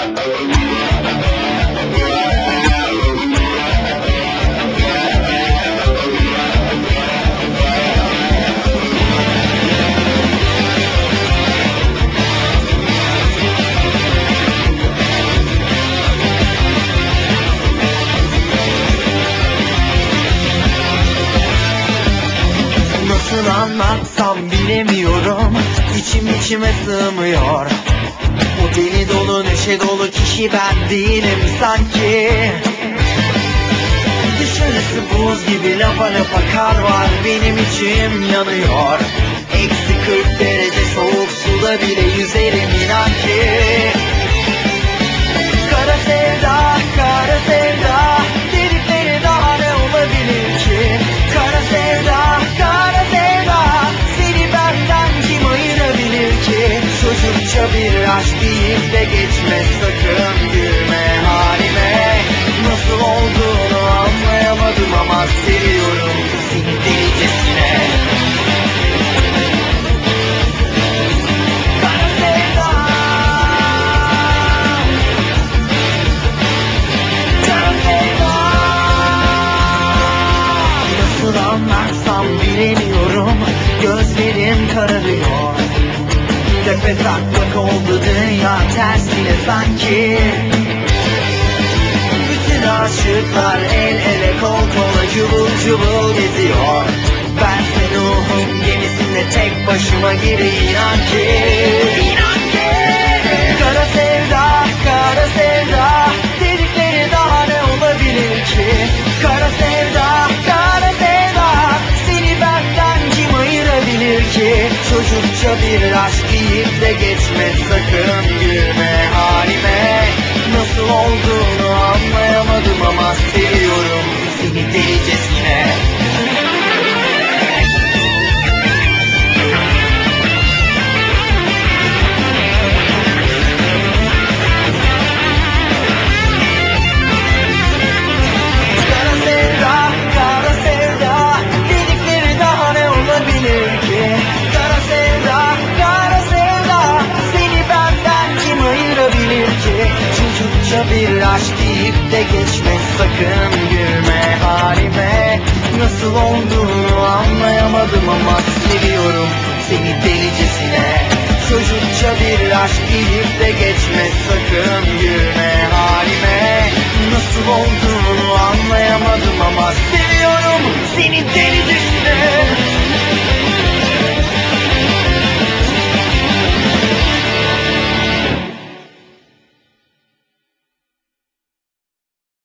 Nasıl anlatsam bilemiyorum, içime sığmıyor. Bu deli dolu neşe dolu kişi ben değilim sanki. Dışarısı buz gibi, lafa lafa kar var, benim içim yanıyor. Eksi 40 derece soğuk suda bile yüzerim inan ki. Kara sevda, kara sevda dedikleri daha ne olabilir ki? Kara sevda, kara sevda seni benden kim ayırabilir ki? Çocukça bir aşk deyip de geçme, sakın gülme halime. Nasıl olduğunu anlayamadım ama seviyorum seni delicesine. Kara sevda, kara sevda. Nasıl anlatsam bilemiyorum, gözlerim kararıyor. Tepe taklak oldu dünya tersine sanki. Bütün aşıklar el ele kol kola cıvıl cıvıl geziyor. Bense ruhum gemisinde tek başıma gibi inan ki. Kara sevda, kara sevda dedikleri daha ne olabilir ki? Kara sevda, kara sevda seni benden kim ayırabilir ki? Çocukça bir aşk deyip de geçme, sakın gülme halime. Nasıl olduğunu anlayamadım ama seviyorum seni delicesine. Kara sevda, kara sevda dedikleri daha ne olabilir ki? Kara sevda, kara sevda seni benden kim ayırabilir ki? Çocukça bir aşk deyip de geçme, sakın gülme halime. Nasıl olduğunu anlayamadım ama seviyorum seni delicesine. Çocukça bir aşk deyip de geçme, sakın gülme halime. Nasıl olduğunu anlayamadım ama seviyorum seni delicesine.